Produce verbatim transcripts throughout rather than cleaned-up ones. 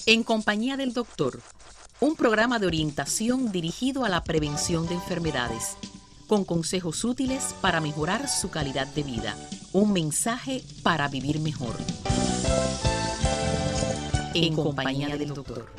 En compañía del doctor, un programa de orientación dirigido a la prevención de enfermedades, con consejos útiles para mejorar su calidad de vida. Un mensaje para vivir mejor. En compañía del doctor.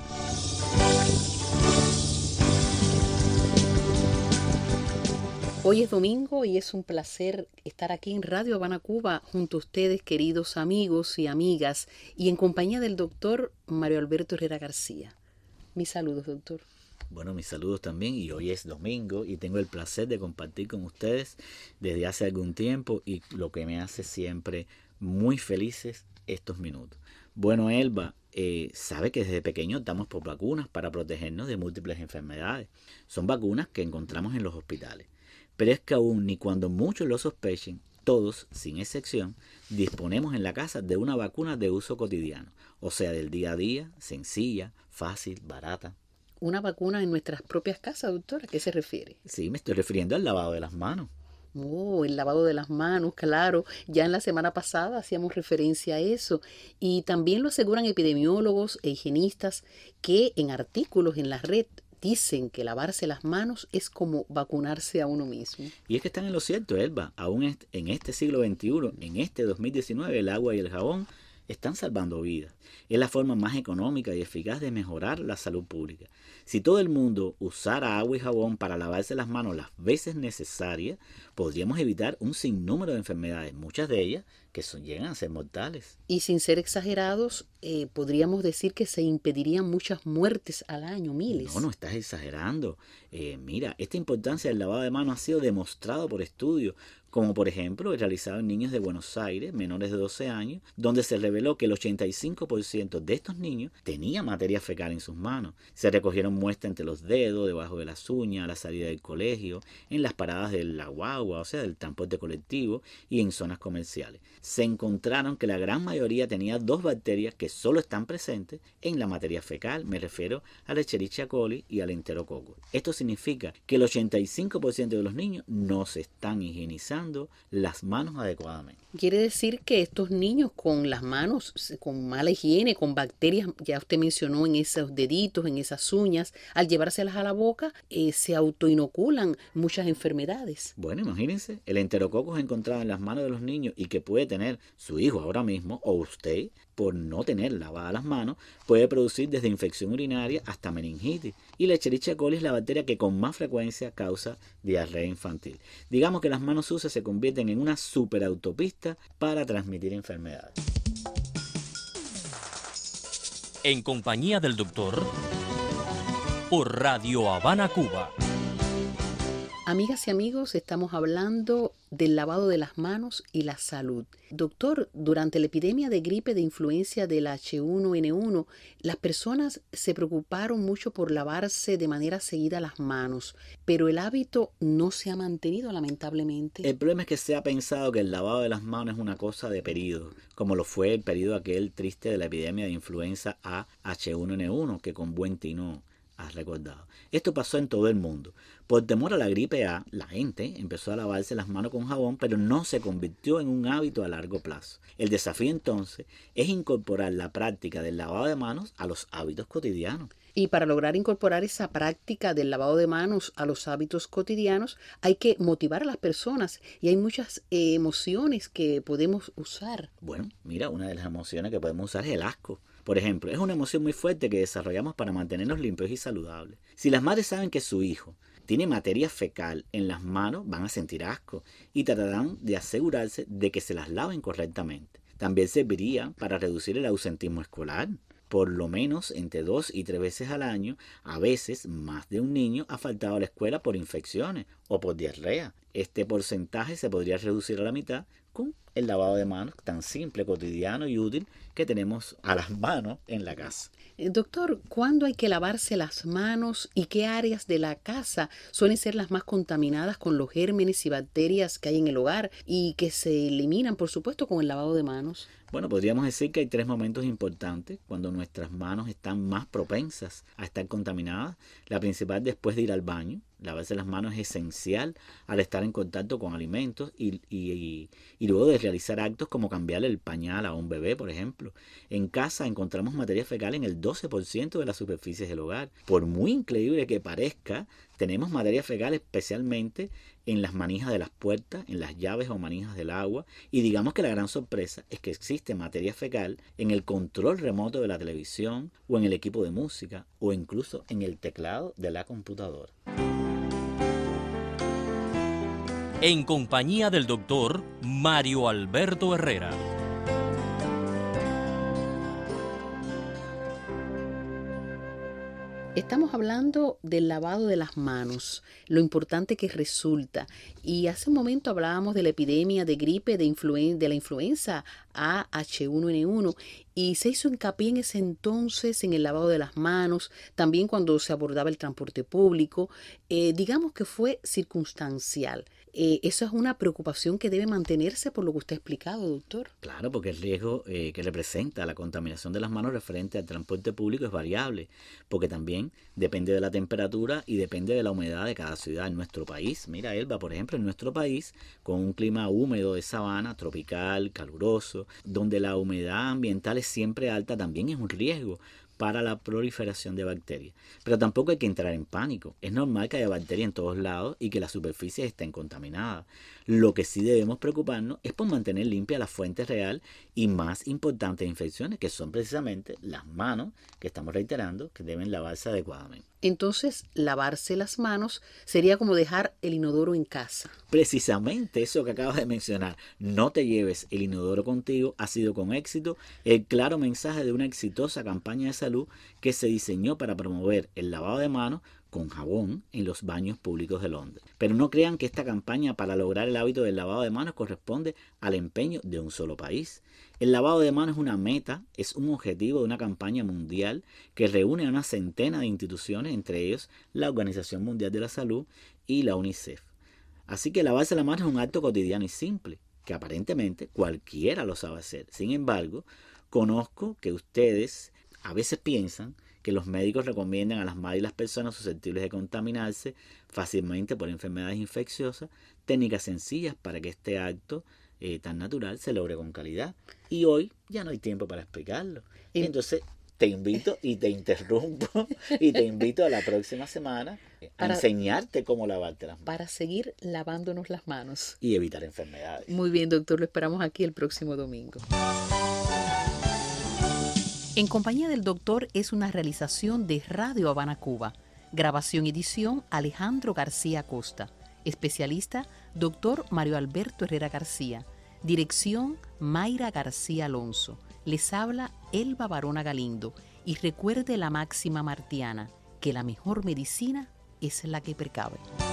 Hoy es domingo y es un placer estar aquí en Radio Habana, Cuba, junto a ustedes, queridos amigos y amigas, y en compañía del doctor Mario Alberto Herrera García. Mis saludos, doctor. Bueno, mis saludos también, y hoy es domingo y tengo el placer de compartir con ustedes desde hace algún tiempo y lo que me hace siempre muy felices estos minutos. Bueno, Elba, eh, sabe que desde pequeños damos por vacunas para protegernos de múltiples enfermedades. Son vacunas que encontramos en los hospitales. Pero es que aún ni cuando muchos lo sospechen, todos, sin excepción, disponemos en la casa de una vacuna de uso cotidiano, o sea, del día a día, sencilla, fácil, barata. ¿Una vacuna en nuestras propias casas, doctor? ¿A qué se refiere? Sí, me estoy refiriendo al lavado de las manos. Oh, el lavado de las manos, claro. Ya en la semana pasada hacíamos referencia a eso. Y también lo aseguran epidemiólogos e higienistas que en artículos en la red dicen que lavarse las manos es como vacunarse a uno mismo. Y es que están en lo cierto, Elba. Aún en este siglo veintiuno, en este dos mil diecinueve, el agua y el jabón están salvando vidas. Es la forma más económica y eficaz de mejorar la salud pública. Si todo el mundo usara agua y jabón para lavarse las manos las veces necesarias, podríamos evitar un sinnúmero de enfermedades, muchas de ellas que son, llegan a ser mortales. Y sin ser exagerados, eh, podríamos decir que se impedirían muchas muertes al año, miles. No, no estás exagerando. Eh, mira, esta importancia del lavado de manos ha sido demostrado por estudios, como por ejemplo el realizado en niños de Buenos Aires, menores de doce años, donde se reveló que el ochenta y cinco por ciento de estos niños tenía materia fecal en sus manos. Se recogieron muestras entre los dedos, debajo de las uñas, a la salida del colegio, en las paradas de la guagua, o sea, del transporte colectivo, y en zonas comerciales. Se encontraron que la gran mayoría tenía dos bacterias que solo están presentes en la materia fecal, me refiero a la Escherichia coli y al Enterococcus. Esto significa que el ochenta y cinco por ciento de los niños no se están higienizando las manos adecuadamente. Quiere decir que estos niños con las manos, con mala higiene, con bacterias, ya usted mencionó en esos deditos, en esas uñas, al llevárselas a la boca, eh, se autoinoculan muchas enfermedades. Bueno, imagínense, el Enterococcus encontrado en las manos de los niños y que puede tener su hijo ahora mismo, o usted, por no tener lavadas las manos, puede producir desde infección urinaria hasta meningitis. Y la Escherichia coli es la bacteria que con más frecuencia causa diarrea infantil. Digamos que las manos sucias se convierten en una superautopista para transmitir enfermedades. En compañía del doctor, por Radio Habana, Cuba. Amigas y amigos, estamos hablando del lavado de las manos y la salud. Doctor, durante la epidemia de gripe de influencia del H uno N uno, las personas se preocuparon mucho por lavarse de manera seguida las manos, pero el hábito no se ha mantenido, lamentablemente. El problema es que se ha pensado que el lavado de las manos es una cosa de periodo, como lo fue el periodo aquel triste de la epidemia de influenza A H uno N uno, que con buen tino has recordado. Esto pasó en todo el mundo. Por temor a la gripe A, la gente empezó a lavarse las manos con jabón, pero no se convirtió en un hábito a largo plazo. El desafío entonces es incorporar la práctica del lavado de manos a los hábitos cotidianos. Y para lograr incorporar esa práctica del lavado de manos a los hábitos cotidianos, hay que motivar a las personas y hay muchas eh, emociones que podemos usar. Bueno, mira, una de las emociones que podemos usar es el asco. Por ejemplo, es una emoción muy fuerte que desarrollamos para mantenernos limpios y saludables. Si las madres saben que su hijo tiene materia fecal en las manos, van a sentir asco y tratarán de asegurarse de que se las laven correctamente. También serviría para reducir el ausentismo escolar. Por lo menos entre dos y tres veces al año, a veces más de un niño ha faltado a la escuela por infecciones o por diarrea. Este porcentaje se podría reducir a la mitad con el lavado de manos tan simple, cotidiano y útil que tenemos a las manos en la casa. Doctor, ¿cuándo hay que lavarse las manos y qué áreas de la casa suelen ser las más contaminadas con los gérmenes y bacterias que hay en el hogar y que se eliminan, por supuesto, con el lavado de manos? Bueno, podríamos decir que hay tres momentos importantes cuando nuestras manos están más propensas a estar contaminadas. La principal, después de ir al baño. Lavarse las manos es esencial al estar en contacto con alimentos y, y, y, y luego de realizar actos como cambiarle el pañal a un bebé, por ejemplo. En casa encontramos materia fecal en el doce por ciento de las superficies del hogar. Por muy increíble que parezca, tenemos materia fecal especialmente en las manijas de las puertas, en las llaves o manijas del agua, y digamos que la gran sorpresa es que existe materia fecal en el control remoto de la televisión o en el equipo de música o incluso en el teclado de la computadora. En compañía del doctor Mario Alberto Herrera. Estamos hablando del lavado de las manos, lo importante que resulta. Y hace un momento hablábamos de la epidemia de gripe de, influen- de la influenza A H uno N uno y se hizo hincapié en ese entonces en el lavado de las manos, también cuando se abordaba el transporte público. Eh, digamos que fue circunstancial. Eh, eso es una preocupación que debe mantenerse por lo que usted ha explicado, doctor. Claro, porque el riesgo eh, que representa la contaminación de las manos referente al transporte público es variable, porque también depende de la temperatura y depende de la humedad de cada ciudad. En nuestro país, mira Elba, por ejemplo, en nuestro país, con un clima húmedo de sabana, tropical, caluroso, donde la humedad ambiental es siempre alta, también es un riesgo para la proliferación de bacterias. Pero tampoco hay que entrar en pánico. Es normal que haya bacterias en todos lados y que las superficies estén contaminadas. Lo que sí debemos preocuparnos es por mantener limpia la fuente real y más importantes infecciones, que son precisamente las manos, que estamos reiterando, que deben lavarse adecuadamente. Entonces, lavarse las manos sería como dejar el inodoro en casa. Precisamente eso que acabas de mencionar, no te lleves el inodoro contigo, ha sido con éxito el claro mensaje de una exitosa campaña de salud que se diseñó para promover el lavado de manos con jabón en los baños públicos de Londres. Pero no crean que esta campaña para lograr el hábito del lavado de manos corresponde al empeño de un solo país. El lavado de manos es una meta, es un objetivo de una campaña mundial que reúne a una centena de instituciones, entre ellos la Organización Mundial de la Salud y la UNICEF. Así que lavarse la mano es un acto cotidiano y simple, que aparentemente cualquiera lo sabe hacer. Sin embargo, conozco que ustedes a veces piensan que los médicos recomiendan a las madres y las personas susceptibles de contaminarse fácilmente por enfermedades infecciosas técnicas sencillas para que este acto eh, tan natural se logre con calidad. Y hoy ya no hay tiempo para explicarlo. Y entonces te invito y te interrumpo y te invito a la próxima semana a para, enseñarte cómo lavarte las manos. Para seguir lavándonos las manos. Y evitar enfermedades. Muy bien, doctor, lo esperamos aquí el próximo domingo. En compañía del doctor es una realización de Radio Habana Cuba. Grabación y edición Alejandro García Costa. Especialista doctor Mario Alberto Herrera García. Dirección Mayra García Alonso. Les habla Elba Barona Galindo. Y recuerde la máxima martiana, que la mejor medicina es la que precave.